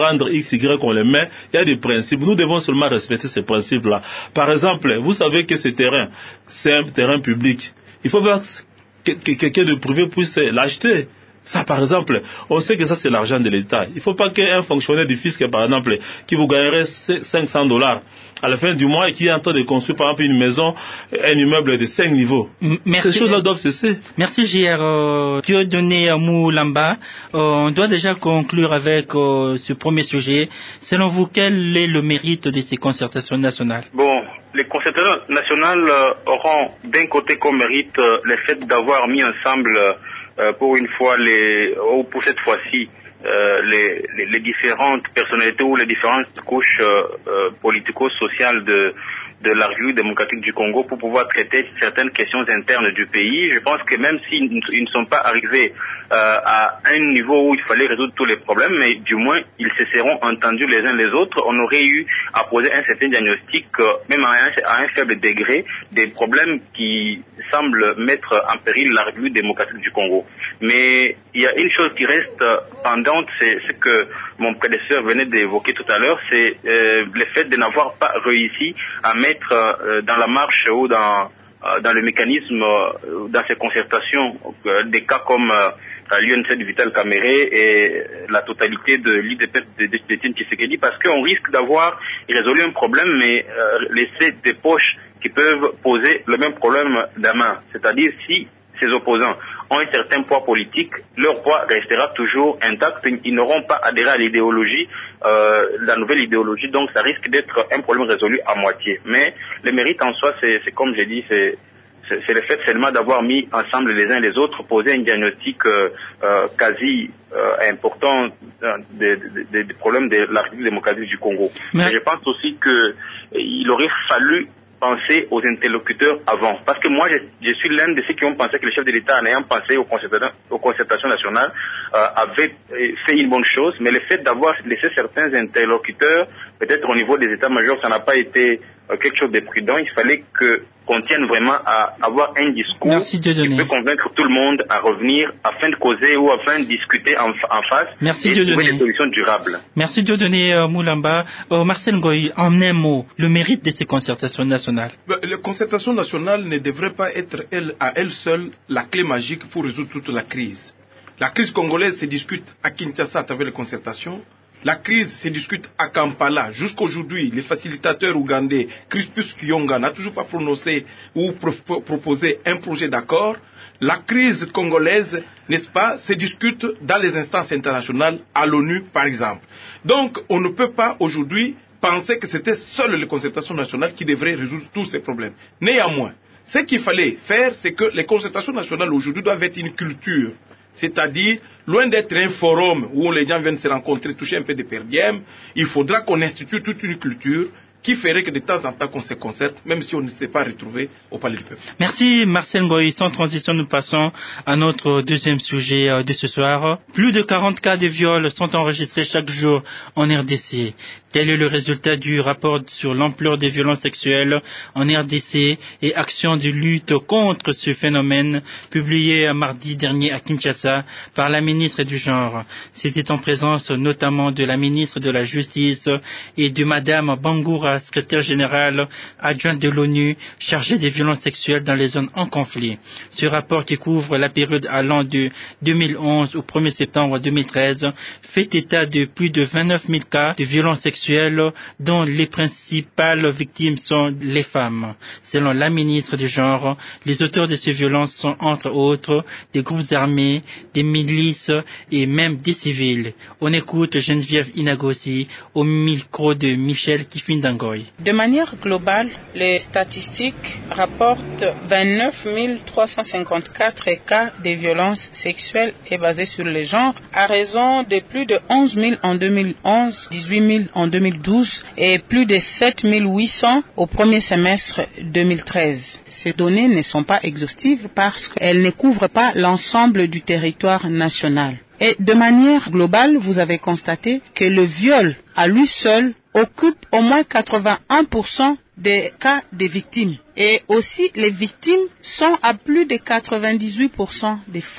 défendre X, Y, qu'on les met. Il y a des principes. Nous devons seulement respecter ces principes-là. Par exemple, vous savez que ce terrain, c'est un terrain public. Il faut pas que, que quelqu'un de privé puisse l'acheter. Ça, par exemple, on sait que ça, c'est l'argent de l'État. Il ne faut pas qu'un fonctionnaire du fisc, par exemple, qui vous gagnerait cinq cents dollars à la fin du mois et qui est en train de construire, par exemple, une maison, un immeuble de cinq niveaux. Merci. Ces choses-là doivent cesser. Merci, J R. Euh, Dieudonné Moulamba. Euh, on doit déjà conclure avec euh, ce premier sujet. Selon vous, quel est le mérite de ces concertations nationales? Bon, les concertations nationales euh, auront d'un côté comme mérite euh, le fait d'avoir mis ensemble euh, Euh, pour une fois, les, ou pour cette fois-ci, euh, les, les, les différentes personnalités ou les différentes couches euh, euh, politico-sociales de, de la République démocratique du Congo pour pouvoir traiter certaines questions internes du pays. Je pense que même s'ils ils ne sont pas arrivés euh, à un niveau où il fallait résoudre tous les problèmes, mais du moins ils se seront entendus les uns les autres, on aurait eu à poser un certain diagnostic, euh, même à un, à un faible degré, des problèmes qui semblent mettre en péril la République démocratique du Congo. Mais il y a une chose qui reste pendante, c'est ce que mon prédécesseur venait d'évoquer tout à l'heure, c'est euh, le fait de n'avoir pas réussi à mettre euh, dans la marche ou dans, euh, dans le mécanisme, euh, dans ces concertations, euh, des cas comme euh, l'U N C de Vital Kamere et la totalité de l'I D P de Étienne Tshisekedi, parce qu'on risque d'avoir résolu un problème, mais euh, laisser des poches qui peuvent poser le même problème demain. C'est-à-dire si ces opposants ont un certain poids politique, leur poids restera toujours intact. Ils n'auront pas adhéré à l'idéologie, euh, la nouvelle idéologie, donc ça risque d'être un problème résolu à moitié. Mais le mérite en soi, c'est, c'est comme j'ai dit, c'est, c'est, c'est le fait seulement d'avoir mis ensemble les uns les autres, poser un diagnostic euh, euh, quasi euh, important des de, de, de problèmes de la République démocratique du Congo. Mais... Et je pense aussi que il aurait fallu penser aux interlocuteurs avant. Parce que moi, je, je suis l'un de ceux qui ont pensé que le chef de l'État, en ayant pensé aux concertations, aux concertations nationales, euh, avait fait une bonne chose, mais le fait d'avoir laissé certains interlocuteurs, peut-être au niveau des états-majors, ça n'a pas été euh, quelque chose de prudent. Il fallait que qu'on tienne vraiment à avoir un discours qui peut convaincre tout le monde à revenir afin de causer ou afin de discuter en, en face Merci et de trouver des solutions durables. Merci Dieudonné euh, Moulamba. Euh, Marcel Ngoy, en un mot, le mérite de ces concertations nationales. Ben, les concertations nationales ne devraient pas être elles, à elles seules la clé magique pour résoudre toute la crise. La crise congolaise se discute à Kinshasa à travers les concertations. La crise se discute à Kampala. Jusqu'aujourd'hui, les facilitateurs ougandais, Crispus Kyonga, n'a toujours pas prononcé ou pro- proposé un projet d'accord. La crise congolaise, n'est-ce pas, se discute dans les instances internationales, à l'ONU par exemple. Donc, on ne peut pas aujourd'hui penser que c'était seules les concertations nationales qui devraient résoudre tous ces problèmes. Néanmoins, ce qu'il fallait faire, c'est que les concertations nationales aujourd'hui doivent être une culture. C'est-à-dire, loin d'être un forum où les gens viennent se rencontrer, toucher un peu de per diem, il faudra qu'on institue toute une culture qui ferait que de temps en temps qu'on se concerte, même si on ne s'est pas retrouvé au Palais du Peuple. Merci Marcel Ngoy. Sans transition, nous passons à notre deuxième sujet de ce soir. Plus de quarante cas de viol sont enregistrés chaque jour en R D C. Tel est le résultat du rapport sur l'ampleur des violences sexuelles en R D C et actions de lutte contre ce phénomène, publié mardi dernier à Kinshasa par la ministre du Genre. C'était en présence notamment de la ministre de la Justice et de Madame Bangoura, secrétaire générale adjointe de l'ONU chargée des violences sexuelles dans les zones en conflit. Ce rapport, qui couvre la période allant de deux mille onze au premier septembre deux mille treize, fait état de plus de vingt-neuf mille cas de violences sexuelles dont les principales victimes sont les femmes. Selon la ministre du Genre, les auteurs de ces violences sont entre autres des groupes armés, des milices et même des civils. On écoute Geneviève Inagosi au micro de Michel Kifindangoy. De manière globale, les statistiques rapportent vingt-neuf mille trois cent cinquante-quatre cas de violences sexuelles et basées sur le genre, à raison de plus de onze mille en deux mille onze, dix-huit mille en deux mille douze et plus de sept mille huit cents au premier semestre deux mille treize. Ces données ne sont pas exhaustives parce qu'elles ne couvrent pas l'ensemble du territoire national. Et de manière globale, vous avez constaté que le viol à lui seul occupe au moins quatre-vingt-un pour cent des cas de victimes. Et aussi, les victimes sont à plus de quatre-vingt-dix-huit pour cent des femmes.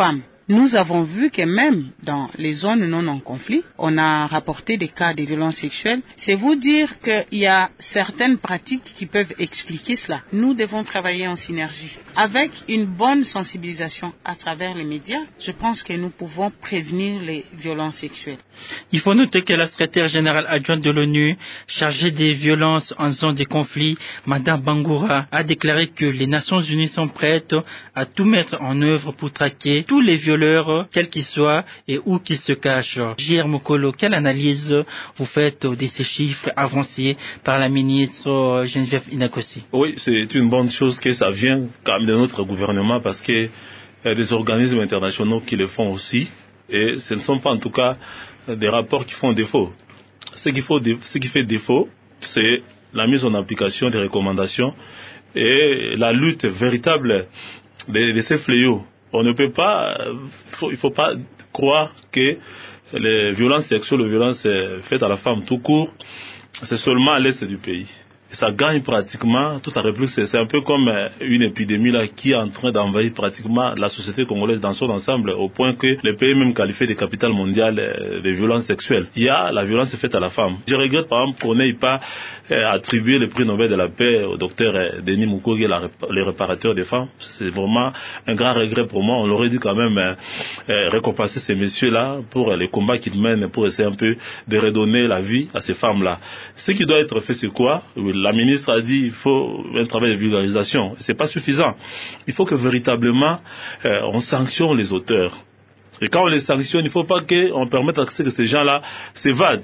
nous avons vu que même dans les zones non en conflit, on a rapporté des cas de violences sexuelles. C'est vous dire qu'il y a certaines pratiques qui peuvent expliquer cela. Nous devons travailler en synergie. Avec une bonne sensibilisation à travers les médias, je pense que nous pouvons prévenir les violences sexuelles. Il faut noter que la secrétaire générale adjointe de l'ONU, chargée des violences en zone de conflit, Madame Bangoura, a déclaré que les Nations Unies sont prêtes à tout mettre en œuvre pour traquer tous les violeurs, quels qu'ils soient et où qu'ils se cachent. J R Mokolo, quelle analyse vous faites de ces chiffres avancés par la ministre Geneviève Inakossi? Oui, c'est une bonne chose que ça vient quand même de notre gouvernement parce qu'il y a des organismes internationaux qui le font aussi et ce ne sont pas en tout cas des rapports qui font défaut. Ce qui, faut, ce qui fait défaut, c'est la mise en application des recommandations et la lutte véritable de, de ces fléaux. On ne peut pas, faut, il ne faut pas croire que les violences sexuelles, les violences faites à la femme tout court, c'est seulement à l'est du pays. Et ça gagne pratiquement toute la République. C'est, c'est un peu comme une épidémie là qui est en train d'envahir pratiquement la société congolaise dans son ensemble, au point que les pays même qualifiés de capitale mondiale des violences sexuelles. Il y a la violence faite à la femme. Je regrette par exemple qu'on n'ait pas attribué le prix Nobel de la paix au docteur Denis Mukwege, le réparateur des femmes. C'est vraiment un grand regret pour moi. On aurait dû quand même euh, récompenser ces messieurs-là pour les combats qu'ils mènent, pour essayer un peu de redonner la vie à ces femmes-là. Ce qui doit être fait, c'est quoi? La ministre a dit qu'il faut un travail de vulgarisation. C'est pas suffisant. Il faut que véritablement euh, on sanctionne les auteurs. Et quand on les sanctionne, il ne faut pas qu'on permette à ce que ces gens-là s'évadent.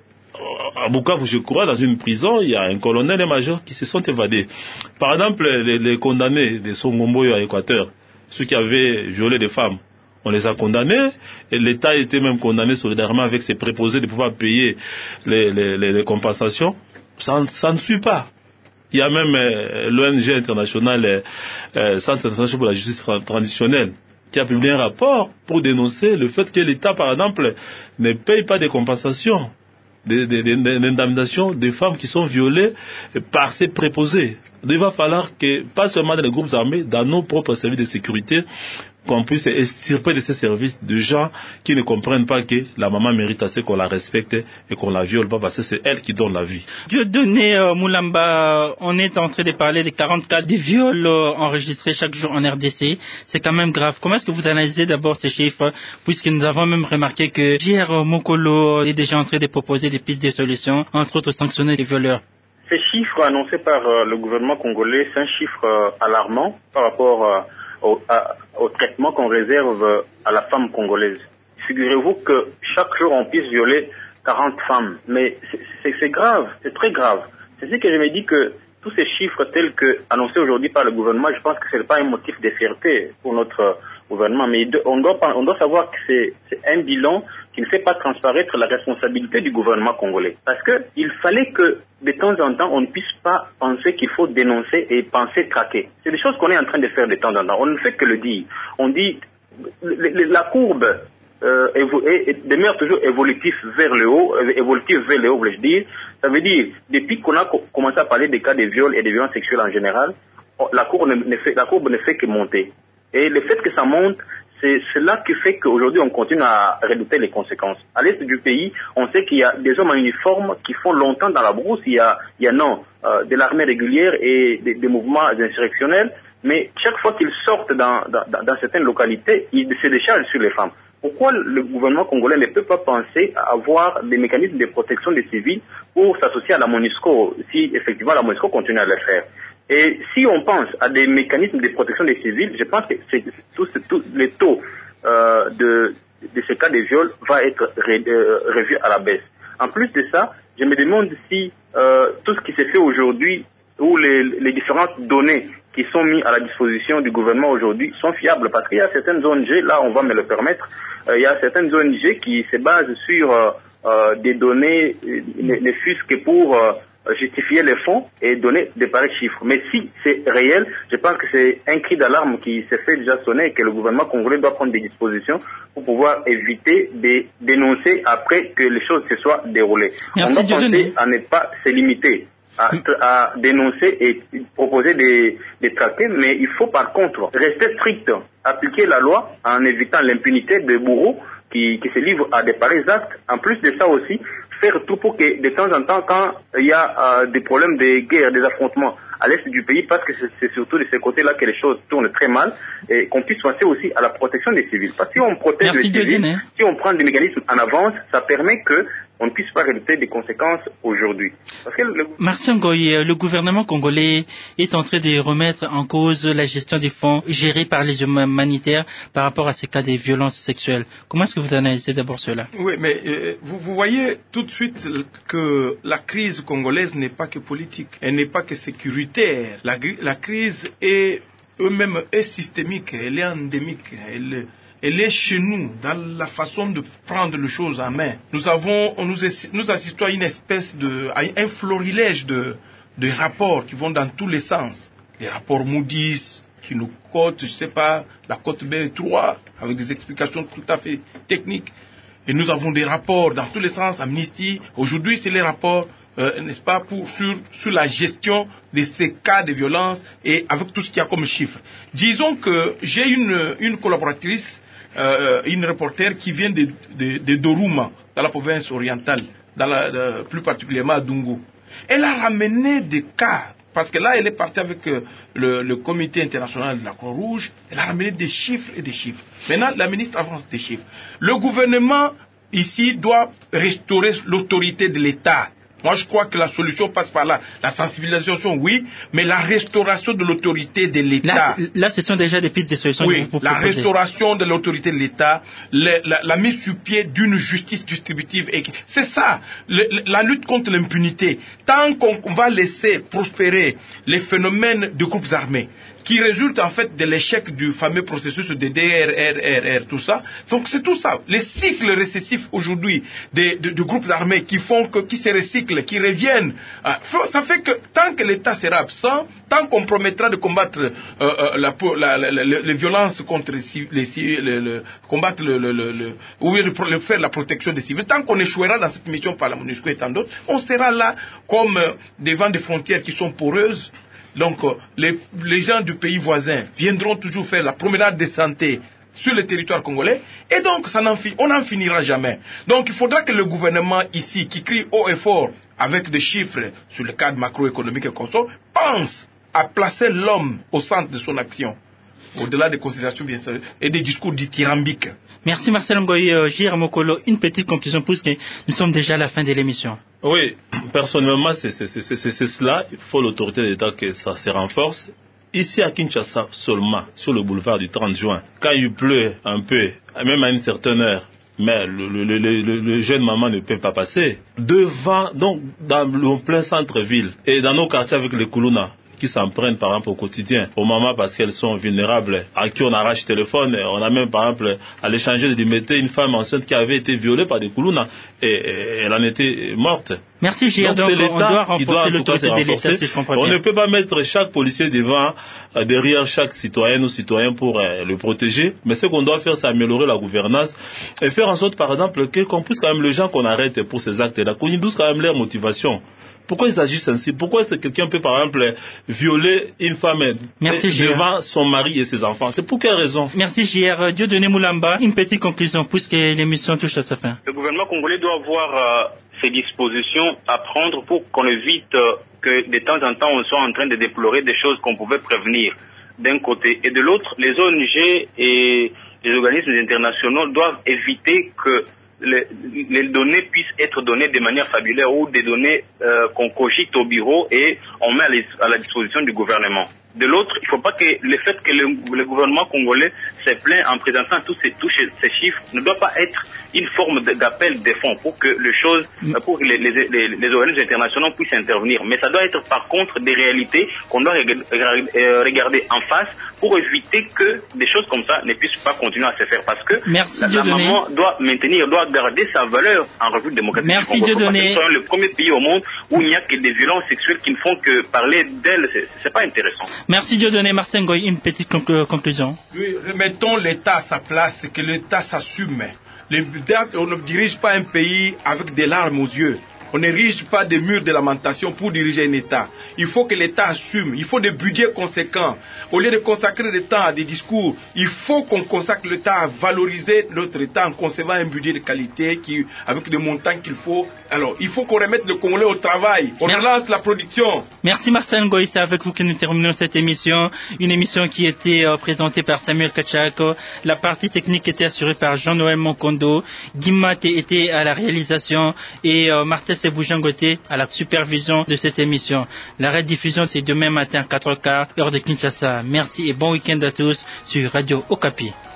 À Bukavu, je crois, dans une prison, il y a un colonel et un major qui se sont évadés. Par exemple, les, les condamnés de Songomboyo à Équateur, ceux qui avaient violé des femmes, on les a condamnés et l'État était même condamné solidairement avec ses préposés de pouvoir payer les, les, les, les compensations. Ça, ça ne suit pas. Il y a même euh, l'O N G international, euh, Centre international pour la justice transitionnelle, qui a publié un rapport pour dénoncer le fait que l'État, par exemple, ne paye pas des compensations, des, des, des, des indemnisations des femmes qui sont violées par ces préposés. Il va falloir que, pas seulement dans les groupes armés, dans nos propres services de sécurité, qu'on puisse extirper de ces services de gens qui ne comprennent pas que la maman mérite assez qu'on la respecte et qu'on la viole pas parce que c'est elle qui donne la vie. Dieudonné euh, Moulamba, on est en train de parler des quarante cas de viols euh, enregistrés chaque jour en R D C. C'est quand même grave. Comment est-ce que vous analysez d'abord ces chiffres, puisque nous avons même remarqué que J R Mokolo est déjà en train de proposer des pistes de solutions, entre autres sanctionner les violeurs? Ces chiffres annoncés par euh, le gouvernement congolais, c'est un chiffre euh, alarmant par rapport euh, Au, à, au traitement qu'on réserve à la femme congolaise. Figurez-vous que chaque jour on puisse violer quarante femmes. Mais c'est, c'est, c'est grave, c'est très grave. C'est ce que je me dis que tous ces chiffres tels que annoncés aujourd'hui par le gouvernement, je pense que ce n'est pas un motif de fierté pour notre gouvernement. Mais on doit, on doit savoir que c'est, c'est un bilan qui ne fait pas transparaître la responsabilité du gouvernement congolais. Parce que il fallait que de temps en temps, on ne puisse pas penser qu'il faut dénoncer et penser traquer. C'est des choses qu'on est en train de faire de temps en temps. On ne fait que le dire. On dit, la courbe euh, demeure toujours évolutive vers le haut, évolutive vers le haut, voulais-je dire. Ça veut dire, depuis qu'on a commencé à parler des cas de viol et de violences sexuelles en général, la courbe ne fait, la courbe ne fait que monter. Et le fait que ça monte, c'est cela qui fait qu'aujourd'hui on continue à redouter les conséquences. À l'est du pays, on sait qu'il y a des hommes en uniforme qui font longtemps dans la brousse. Il y a, il y a non, euh, de l'armée régulière et des, des mouvements insurrectionnels. Mais chaque fois qu'ils sortent dans, dans, dans certaines localités, ils se déchargent sur les femmes. Pourquoi le gouvernement congolais ne peut pas penser à avoir des mécanismes de protection des civils pour s'associer à la MONUSCO, si effectivement la MONUSCO continue à le faire? Et si on pense à des mécanismes de protection des civils, je pense que c'est, tout, tout, le taux euh, de, de ces cas de viol va être ré, euh, revu à la baisse. En plus de ça, je me demande si euh, tout ce qui s'est fait aujourd'hui, ou les, les différentes données qui sont mises à la disposition du gouvernement aujourd'hui sont fiables, parce qu'il y a certaines O N G, là on va me le permettre, euh, il y a certaines O N G qui se basent sur euh, euh, des données, ne, ne fût-ce que pour euh, justifier les fonds et donner des pareils chiffres. Mais si c'est réel, je pense que c'est un cri d'alarme qui s'est fait déjà sonner et que le gouvernement congolais doit prendre des dispositions pour pouvoir éviter de dénoncer après que les choses se soient déroulées. Merci. On doit penser à ne pas se limiter à, à dénoncer et proposer des, des traités, mais il faut par contre rester strict, appliquer la loi en évitant l'impunité des bourreaux qui, qui se livrent à des pareils actes. En plus de ça aussi, faire tout pour que de temps en temps, quand il y a euh, des problèmes de guerre, des affrontements à l'est du pays, parce que c'est surtout de ce côté-là que les choses tournent très mal, et qu'on puisse penser aussi à la protection des civils. Parce que si on protège Merci les civils, si on prend des mécanismes en avance, ça permet que on ne puisse pas résulter des conséquences aujourd'hui. Parce que le... Martin Ngoy, le gouvernement congolais est en train de remettre en cause la gestion des fonds gérés par les humanitaires par rapport à ces cas de violences sexuelles. Comment est-ce que vous analysez d'abord cela? Oui, mais euh, vous, vous voyez tout de suite que la crise congolaise n'est pas que politique, elle n'est pas que sécuritaire. La, la crise est eux-mêmes est systémique, elle est endémique, elle Elle est chez nous, dans la façon de prendre les choses en main. Nous avons, nous, nous assistons à une espèce de, à un florilège de, de rapports qui vont dans tous les sens. Les rapports Moody's, qui nous cotent, je sais pas, la cote B trois, avec des explications tout à fait techniques. Et nous avons des rapports dans tous les sens, Amnesty. Aujourd'hui, c'est les rapports, euh, n'est-ce pas, pour, sur, sur la gestion de ces cas de violence et avec tout ce qu'il y a comme chiffres. Disons que j'ai une, une collaboratrice, Euh, une reporter qui vient de, de, de Doruma, dans la province orientale, dans la, de, plus particulièrement à Dungu. Elle a ramené des cas, parce que là, elle est partie avec euh, le, le comité international de la Croix-Rouge, elle a ramené des chiffres et des chiffres. Maintenant, la ministre avance des chiffres. Le gouvernement, ici, doit restaurer l'autorité de l'État. Moi, je crois que la solution passe par là. La sensibilisation, oui, mais la restauration de l'autorité de l'État. Là, là, ce sont déjà des pistes de solutions. Oui, que vous la proposez. Restauration de l'autorité de l'État, la, la, la mise sur pied d'une justice distributive. Et c'est ça, le, la lutte contre l'impunité. Tant qu'on va laisser prospérer les phénomènes de groupes armés, qui résulte en fait de l'échec du fameux processus de D R R R R, tout ça. Donc c'est tout ça. Les cycles récessifs aujourd'hui des de, de groupes armés qui font que, qui se recyclent, qui reviennent, euh, ça fait que tant que l'État sera absent, tant qu'on promettra de combattre euh, euh, la, la, la, la, les violences contre les, les, les, le, combattre le, le, le, le ou le, le, faire la protection des civils, tant qu'on échouera dans cette mission par la MONUSCO et tant d'autres, on sera là comme euh, devant des frontières qui sont poreuses. Donc, les, les gens du pays voisin viendront toujours faire la promenade de santé sur le territoire congolais, et donc ça n'en fi- on n'en finira jamais. Donc, il faudra que le gouvernement ici, qui crie haut et fort avec des chiffres sur le cadre macroéconomique et consort, pense à placer l'homme au centre de son action, au-delà des considérations bien sûr, et des discours dithyrambiques. Merci Marcel Ngoy. Euh, J R Mokolo, une petite conclusion puisque nous sommes déjà à la fin de l'émission. Oui, personnellement, c'est, c'est, c'est, c'est, c'est cela. Il faut l'autorité de l'État que ça se renforce. Ici à Kinshasa seulement, sur le boulevard du trente juin, quand il pleut un peu, même à une certaine heure, mais le, le, le, le, le jeune maman ne peut pas passer. Devant, donc, dans le plein centre-ville et dans nos quartiers avec les Koulouna, qui s'en prennent par exemple au quotidien aux mamans parce qu'elles sont vulnérables, à qui on arrache le téléphone. On a même par exemple à l'échanger de mettre une femme enceinte qui avait été violée par des Koulouna et, et elle en était morte. Merci J R. Donc, donc on doit renforcer l'autorité de l'État, si je comprends bien. On ne peut pas mettre chaque policier devant, euh, derrière chaque citoyen ou citoyen pour euh, le protéger, mais ce qu'on doit faire, c'est améliorer la gouvernance et faire en sorte par exemple que, qu'on puisse quand même les gens qu'on arrête pour ces actes-là, qu'on y douce quand même leur motivation. Pourquoi ils agissent ainsi? Pourquoi est-ce que quelqu'un peut, par exemple, violer une femme Merci, devant son mari et ses enfants? C'est pour quelle raison? Merci, J R. Dieudonné Moulamba, une petite conclusion, puisque l'émission touche à sa fin. Le gouvernement congolais doit avoir euh, ses dispositions à prendre pour qu'on évite euh, que de temps en temps on soit en train de déplorer des choses qu'on pouvait prévenir d'un côté. Et de l'autre, les O N G et les organismes internationaux doivent éviter que Les, les données puissent être données de manière fabulaire ou des données euh, qu'on cogite au bureau et on met à, les, à la disposition du gouvernement. De l'autre, il ne faut pas que le fait que le, le gouvernement congolais se plaint en présentant tous ces, tous ces chiffres ne doit pas être une forme d'appel des fonds pour que les choses, pour que les, les, les, les O N G internationaux puissent intervenir. Mais ça doit être par contre des réalités qu'on doit regarder en face pour éviter que des choses comme ça ne puissent pas continuer à se faire. Parce que Merci, la, la maman doit maintenir, doit garder sa valeur en République démocratique. Merci Dieudonné. C'est le premier pays au monde où il n'y a que des violences sexuelles qui ne font que parler d'elle. C'est, c'est pas intéressant. Merci Dieudonné. Marcel Ngoy, une petite conclu- conclusion. Oui, remettons l'État à sa place, que l'État s'assume. On ne dirige pas un pays avec des larmes aux yeux. On n'érige pas des murs de lamentation pour diriger un État. Il faut que l'État assume. Il faut des budgets conséquents. Au lieu de consacrer le temps à des discours, il faut qu'on consacre le temps à valoriser notre État en concevant un budget de qualité qui, avec des montants qu'il faut. Alors, il faut qu'on remette le Congolais au travail. On relance la production. Merci Marcel Ngoï, c'est avec vous que nous terminons cette émission. Une émission qui était euh, présentée par Samuel Kachak. La partie technique était assurée par Jean-Noël Monkondo. Guimate était à la réalisation et euh, Martin Seboujangote à la supervision de cette émission. La rediffusion, c'est demain matin à quatre heures quinze, heure de Kinshasa. Merci et bon week-end à tous sur Radio Okapi.